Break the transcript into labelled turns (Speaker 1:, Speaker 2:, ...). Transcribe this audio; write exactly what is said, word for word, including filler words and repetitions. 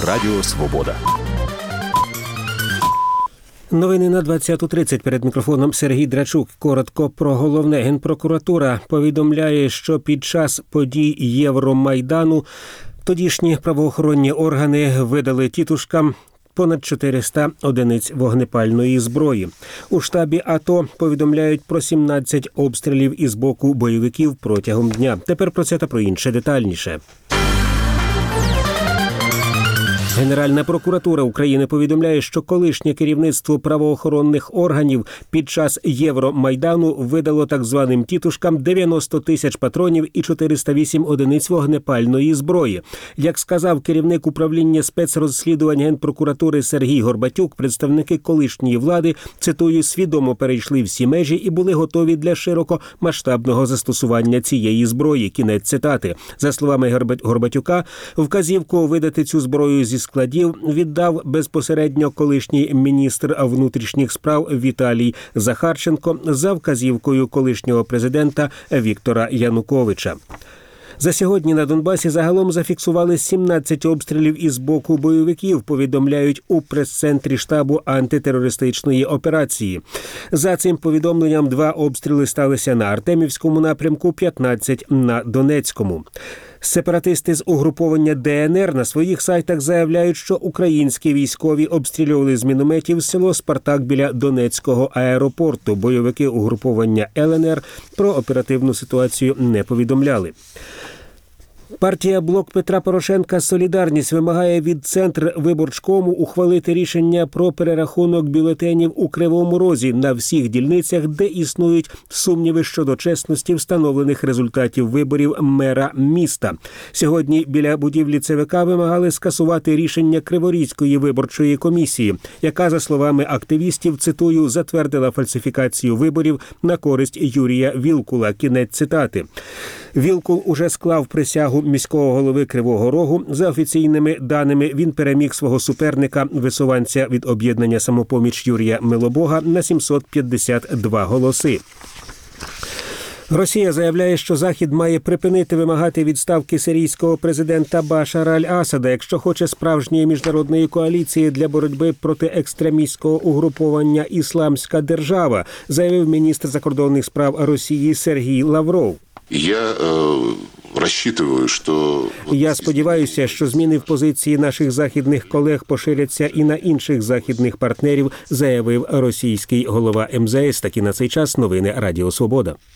Speaker 1: Радіо Свобода.
Speaker 2: Новини на двадцяту тридцять. Перед мікрофоном Сергій Драчук. Коротко про головне. Генпрокуратура повідомляє, що під час подій Євромайдану тодішні правоохоронні органи видали тітушкам понад чотириста одиниць вогнепальної зброї. У штабі АТО повідомляють про сімнадцять обстрілів із боку бойовиків протягом дня. Тепер про це та про інше детальніше. Генеральна прокуратура України повідомляє, що колишнє керівництво правоохоронних органів під час Євромайдану видало так званим тітушкам дев'яносто тисяч патронів і чотириста вісім одиниць вогнепальної зброї. Як сказав керівник управління спецрозслідувань Генпрокуратури Сергій Горбатюк, представники колишньої влади, цитую, свідомо перейшли всі межі і були готові для широкомасштабного застосування цієї зброї. Кінець цитати. За словами Горбатюка, вказівку видати цю зброю зі складів віддав безпосередньо колишній міністр внутрішніх справ Віталій Захарченко за вказівкою колишнього президента Віктора Януковича. За сьогодні на Донбасі загалом зафіксували сімнадцять обстрілів із боку бойовиків, повідомляють у прес-центрі штабу антитерористичної операції. За цим повідомленням, два обстріли сталися на Артемівському напрямку, п'ятнадцять на Донецькому. Сепаратисти з угруповання ДНР на своїх сайтах заявляють, що українські військові обстрілювали з мінометів село Спартак біля Донецького аеропорту. Бойовики угруповання ЛНР про оперативну ситуацію не повідомляли. Партія «Блок Петра Порошенка. Солідарність» вимагає від Центрвиборчкому ухвалити рішення про перерахунок бюлетенів у Кривому Розі на всіх дільницях, де існують сумніви щодо чесності встановлених результатів виборів мера міста. Сьогодні біля будівлі ЦВК вимагали скасувати рішення Криворізької виборчої комісії, яка, за словами активістів, цитую, затвердила фальсифікацію виборів на користь Юрія Вілкула. Кінець цитати. Вілкул уже склав присягу міського голови Кривого Рогу. За офіційними даними, він переміг свого суперника, висуванця від об'єднання «Самопоміч» Юрія Милобога, на сімсот п'ятдесят два голоси. Росія заявляє, що Захід має припинити вимагати відставки сирійського президента Башара аль-Асада, якщо хоче справжньої міжнародної коаліції для боротьби проти екстремістського угруповання «Ісламська держава», заявив міністр закордонних справ Росії Сергій Лавров.
Speaker 3: Я е, розраховую, що...
Speaker 2: Я сподіваюся, що зміни в позиції наших західних колег поширяться і на інших західних партнерів, заявив російський голова ем зе ес. Такі на цей час новини Радіо Свобода.